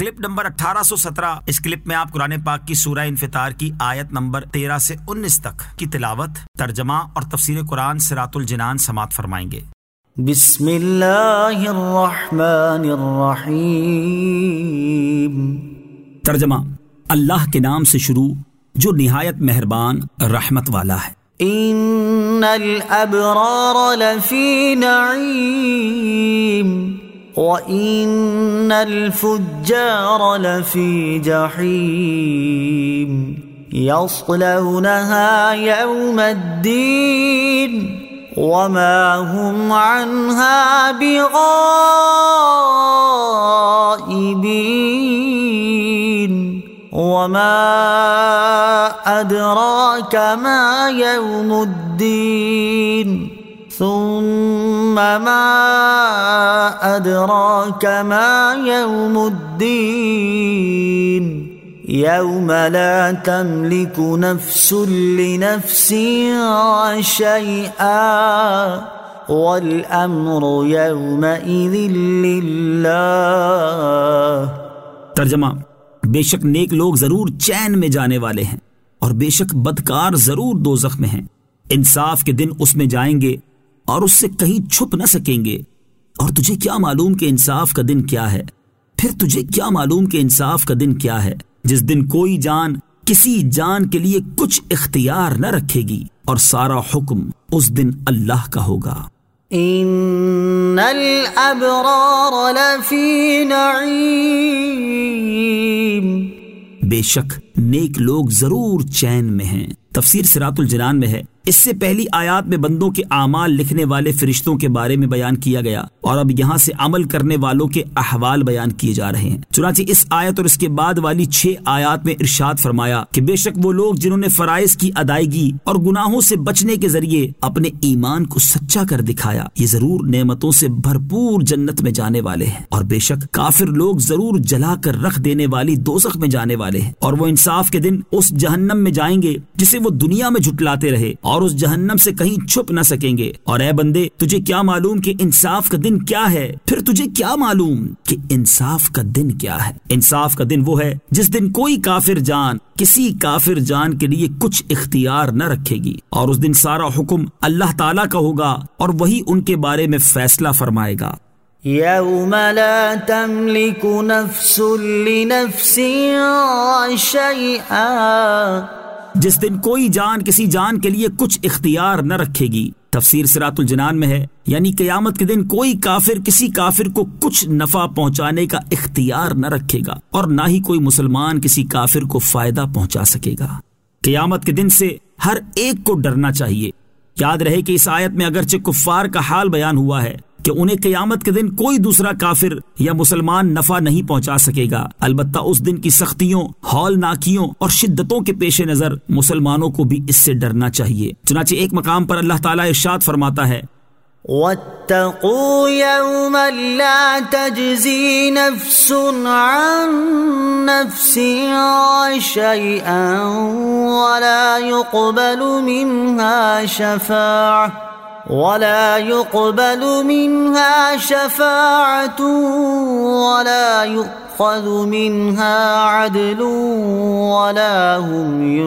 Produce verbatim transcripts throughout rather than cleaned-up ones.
Clip number اٹھارہ سو سترہ۔ اس clip میں آپ قرآن پاک کی سورہ انفطار کی آیت نمبر تیرہ سے انیس تک کی تلاوت، ترجمہ اور تفسیر قرآن صراط الجنان سماعت فرمائیں گے۔ بسم اللہ الرحمن الرحیم۔ ترجمہ: اللہ کے نام سے شروع جو نہایت مہربان رحمت والا ہے۔ ان الابرار لفی نعیم وان الفجار لفی جحیم یصلونها یوم الدین وما هم عنها بغائبین وما ادراک ما یوم الدین ثم ما ادراک ما یوم الدین یوم لا تملک نفس لنفس شیئا والامر یومئذ للہ۔ ترجمہ: بے شک نیک لوگ ضرور چین میں جانے والے ہیں اور بے شک بدکار ضرور دوزخ میں ہیں۔ انصاف کے دن اس میں جائیں گے اور اس سے کہیں چھپ نہ سکیں گے۔ اور تجھے کیا معلوم کہ انصاف کا دن کیا ہے؟ پھر تجھے کیا معلوم کہ انصاف کا دن کیا ہے؟ جس دن کوئی جان کسی جان کے لیے کچھ اختیار نہ رکھے گی اور سارا حکم اس دن اللہ کا ہوگا۔ ان الابرار لفی نعیم، بے شک نیک لوگ ضرور چین میں ہیں۔ تفسیر صراط الجنان میں ہے۔ اس سے پہلی آیات میں بندوں کے اعمال لکھنے والے فرشتوں کے بارے میں بیان کیا گیا اور اب یہاں سے عمل کرنے والوں کے احوال بیان کیے جا رہے ہیں۔ چنانچہ اس آیت اور اس کے بعد والی چھ آیات میں ارشاد فرمایا کہ بے شک وہ لوگ جنہوں نے فرائض کی ادائیگی اور گناہوں سے بچنے کے ذریعے اپنے ایمان کو سچا کر دکھایا، یہ ضرور نعمتوں سے بھرپور جنت میں جانے والے ہیں۔ اور بے شک کافر لوگ ضرور جلا کر رکھ دینے والی دوزخ میں جانے والے ہیں، اور وہ انصاف کے دن اس جہنم میں جائیں گے جسے وہ دنیا میں جھٹلاتے رہے، اور اس جہنم سے کہیں چھپ نہ سکیں گے۔ اور اے بندے، تجھے کیا معلوم کہ انصاف کا دن کیا ہے؟ پھر تجھے کیا معلوم کہ انصاف کا دن کیا ہے؟ انصاف کا دن وہ ہے جس دن کوئی کافر جان کسی کافر جان کے لیے کچھ اختیار نہ رکھے گی، اور اس دن سارا حکم اللہ تعالیٰ کا ہوگا اور وہی ان کے بارے میں فیصلہ فرمائے گا۔ یوم لا تملک نفس لنفس شیئا، جس دن کوئی جان کسی جان کے لیے کچھ اختیار نہ رکھے گی۔ تفسیر صراط الجنان میں ہے، یعنی قیامت کے دن کوئی کافر کسی کافر کو کچھ نفع پہنچانے کا اختیار نہ رکھے گا، اور نہ ہی کوئی مسلمان کسی کافر کو فائدہ پہنچا سکے گا۔ قیامت کے دن سے ہر ایک کو ڈرنا چاہیے۔ یاد رہے کہ اس آیت میں اگرچہ کفار کا حال بیان ہوا ہے کہ انہیں قیامت کے دن کوئی دوسرا کافر یا مسلمان نفع نہیں پہنچا سکے گا، البتہ اس دن کی سختیوں، ہولناکیوں اور شدتوں کے پیش نظر مسلمانوں کو بھی اس سے ڈرنا چاہیے۔ چنانچہ ایک مقام پر اللہ تعالیٰ ارشاد فرماتا ہے، وَاتَّقُوا يَوْمًا لَا تَجْزِي نَفْسٌ عَن نَفْسٍ شَيْئًا وَلَا يُقْبَلُ مِنْهَا شَفَاعَةٌ وَلَا يُقْبَلُ مِنْهَا شَفَاعَةٌ وَلَا يُؤْخَذُ مِنْهَا عَدْلٌ وَلَا هُمْ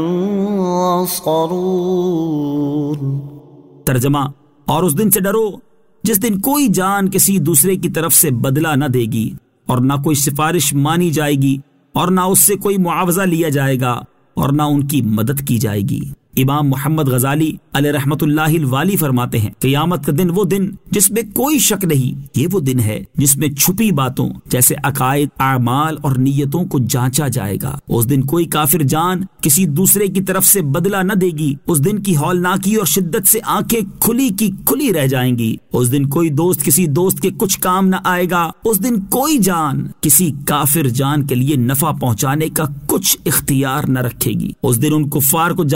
يُنصَرُونَ۔ ترجمہ: اور اس دن سے ڈرو جس دن کوئی جان کسی دوسرے کی طرف سے بدلہ نہ دے گی، اور نہ کوئی سفارش مانی جائے گی، اور نہ اس سے کوئی معاوضہ لیا جائے گا، اور نہ ان کی مدد کی جائے گی۔ امام محمد غزالی علیہ رحمت اللہ الوالی فرماتے ہیں، قیامت کا دن وہ دن جس میں کوئی شک نہیں، یہ وہ دن ہے جس میں چھپی باتوں جیسے عقائد، اعمال اور نیتوں کو جانچا جائے گا۔ اس دن کوئی کافر جان کسی دوسرے کی طرف سے بدلہ نہ دے گی، اس دن کی ہولناکی اور شدت سے آنکھیں کھلی کی کھلی رہ جائیں گی، اس دن کوئی دوست کسی دوست کے کچھ کام نہ آئے گا، اس دن کوئی جان کسی کافر جان کے لیے نفع پہنچانے کا کچھ اختیار نہ رکھے گی، اس دن ان کفار کو جہنم کی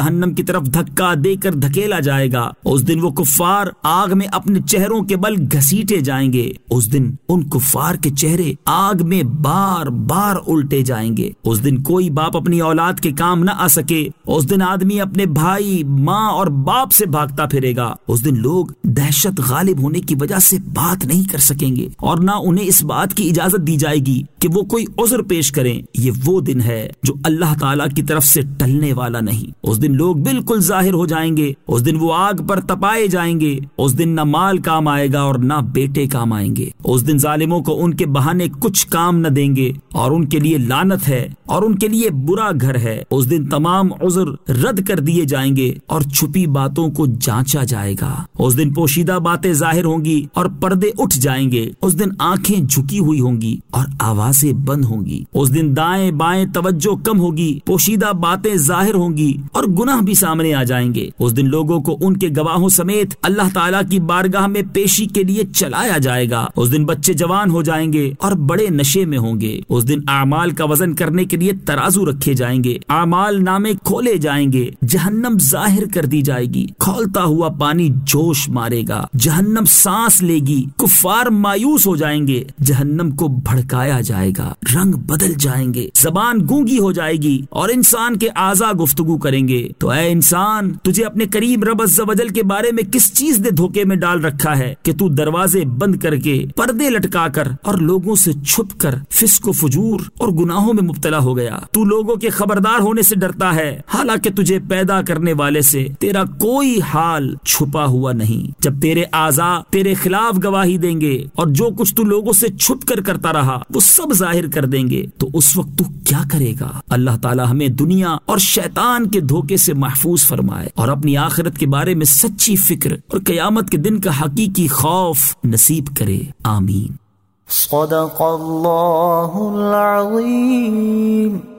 طرف دھکا دے کر دھکیلا جائے گا۔ اس دن وہ کفار آگ میں اپنے چہروں کے بل گھسیٹے جائیں گے۔ اس دن ان کفار کے چہرے آگ میں بار بار الٹے جائیں گے۔ اس دن کوئی باپ اپنی اولاد کے کام نہ آ سکے۔ اس دن آدمی اپنے بھائی، ماں اور باپ سے بھاگتا پھرے گا۔ اس دن لوگ دہشت غالب ہونے کی وجہ سے بات نہیں کر سکیں گے اور نہ انہیں اس بات کی اجازت دی جائے گی کہ وہ کوئی عذر پیش کریں۔ یہ وہ دن ہے جو اللہ تعالیٰ کی طرف سے ٹلنے والا نہیں۔ اس دن لوگ بالکل ظاہر ہو جائیں گے۔ اس دن وہ آگ پر تپائے جائیں گے۔ اس دن نہ مال کام آئے گا اور نہ بیٹے کام آئیں گے۔ اس دن ظالموں کو ان کے بہانے کچھ کام نہ دیں گے اور ان کے لیے لعنت ہے اور ان کے لیے برا گھر ہے۔ اس دن تمام عذر رد کر دیے جائیں گے اور چھپی باتوں کو جانچا جائے گا۔ اس دن پوشیدہ باتیں ظاہر ہوں گی اور پردے اٹھ جائیں گے۔ اس دن آنکھیں جھکی ہوئی ہوں گی اور آوازیں بند ہوں گی۔ اس دن دائیں بائیں توجہ کم ہوگی، پوشیدہ باتیں ظاہر ہوں گی اور گناہ بھی سامنے آ جائیں گے۔ اس دن لوگوں کو ان کے گواہوں سمیت اللہ تعالیٰ کی بارگاہ میں پیشی کے لیے چلایا جائے گا۔ اس دن بچے جوان ہو جائیں گے اور بڑے نشے میں ہوں گے۔ اس دن اعمال کا وزن کرنے کے لیے ترازو رکھے جائیں گے، اعمال نامے کھولے جائیں گے، جہنم ظاہر کر دی جائے گی، کھولتا ہوا پانی جوش مارے گا، جہنم سانس لے گی، کفار مایوس ہو جائیں گے، جہنم کو بھڑکایا جائے گا، رنگ بدل جائیں گے، زبان گونگی ہو جائے گی اور انسان کے اعضاء گفتگو کریں گے۔ تو اے انسان، تجھے اپنے قریب رب عز و جل کے بارے میں کس چیز نے دھوکے میں ڈال رکھا ہے کہ تو دروازے بند کر کے، پردے لٹکا کر اور لوگوں سے چھپ کر فسق و فجور اور گناہوں میں مبتلا ہو گیا؟ تو لوگوں کے خبردار ہونے سے ڈرتا ہے، حالانکہ تجھے پیدا کرنے والے سے تیرا کوئی حال چھپا ہوا نہیں۔ جب تیرے اعضاء تیرے خلاف گواہی دیں گے اور جو کچھ تو لوگوں سے چھپ کر کرتا رہا وہ سب ظاہر کر دیں گے، تو اس وقت تو کیا کرے گا؟ اللہ تعالی ہمیں دنیا اور شیطان کے دھوکے سے محفوظ فرمائے اور اپنی آخرت کے بارے میں سچی فکر اور قیامت کے دن کا حقیقی خوف نصیب کرے، آمین۔ صدق اللہ العظیم۔